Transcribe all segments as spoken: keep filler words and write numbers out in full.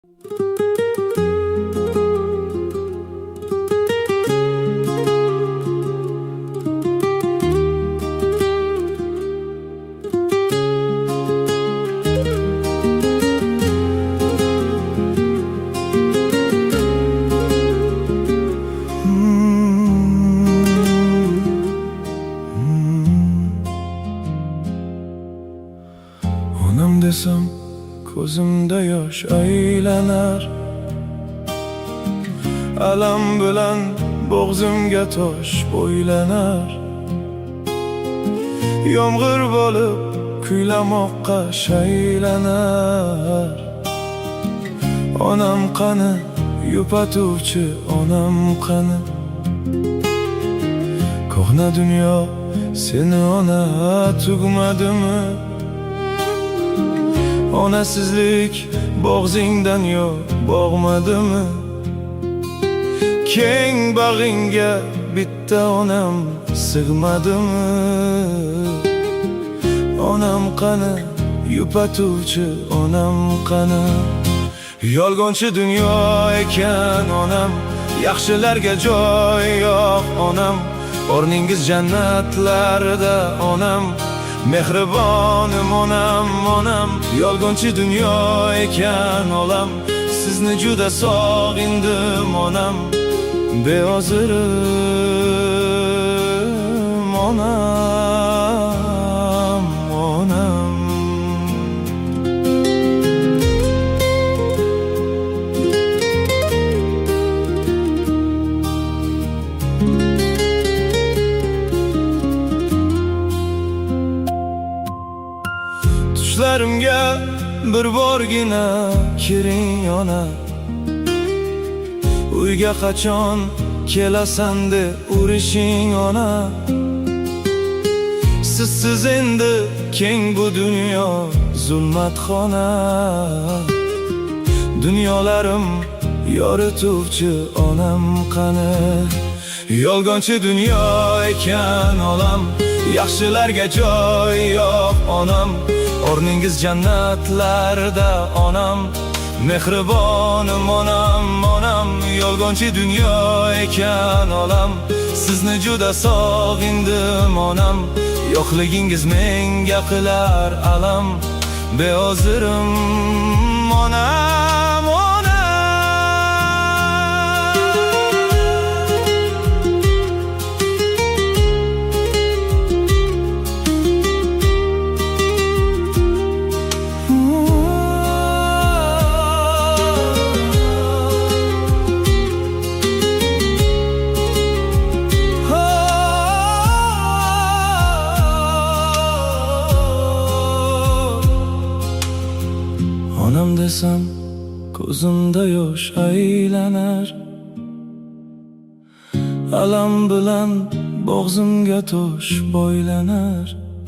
Onam desem ko'zimda yosh aylanar, alam bilan bo'g'zimga tosh bo'ylanar. Yomg'ir bo'lib kuylamoqqa shaylanar. Onam qani, yupatuvchi onam qani. Ko'hna dunyo seni ona tugmadimi? Onasizlik bo'g'zingdan yo bo'g'madimi? Keng bag'ingga bitta onam sig'madimi? Onam qani, yupatuvchi onam qani. Yolg'onchi dunyo ekan onam, yaxshilarga joy yo'q onam. O'rningiz jannatlarda onam, mehribonim onam, onam. Yolg'onchi dunyo ekan olam, sizni juda sog'indim onam. Beozirim onam, onam. Tushlarimga bir borgina kiring ona. Uyga qachon kelasan de urishing ona. Sizsiz endi keng bu dunyo zulmatxona. Dunyolarim yorituvchi onam qani. Yolg'onchi dunyo ekan olam, yaxshilarga joy yo'q onam. O'rningiz jannatlarda onam, mehribonim onam, onam. Yolg'onchi dunyo ekan olam, sizni juda sog'indim onam. Yo'qligingiz menga qilar alam. Beozirim onam, onam. Onam desem ko'zimda yosh aylanar, alam bilan bo'g'zimga tosh bo'ylanar.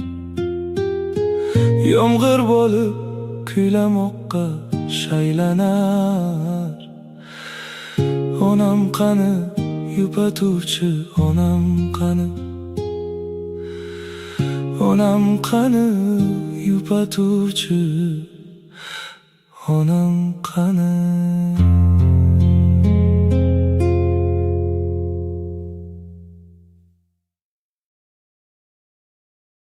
Yomg'ir bo'lib kuylamoqqa shaylanar. Onam qani, yupatuvchi onam qani. Onam qani, yupatuvchi onam qani.